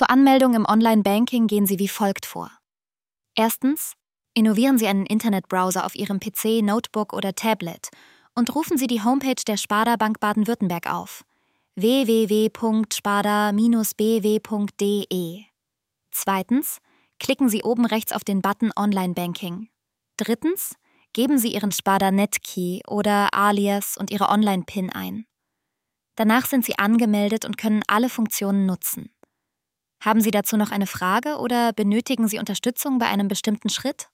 Zur Anmeldung im Online-Banking gehen Sie wie folgt vor. Erstens, innovieren Sie einen Internetbrowser auf Ihrem PC, Notebook oder Tablet und rufen Sie die Homepage der Sparda Bank Baden-Württemberg auf: www.sparda-bw.de. Zweitens, klicken Sie oben rechts auf den Button Online-Banking. Drittens, geben Sie Ihren Sparda Netkey oder Alias und Ihre Online-PIN ein. Danach sind Sie angemeldet und können alle Funktionen nutzen. Haben Sie dazu noch eine Frage oder benötigen Sie Unterstützung bei einem bestimmten Schritt?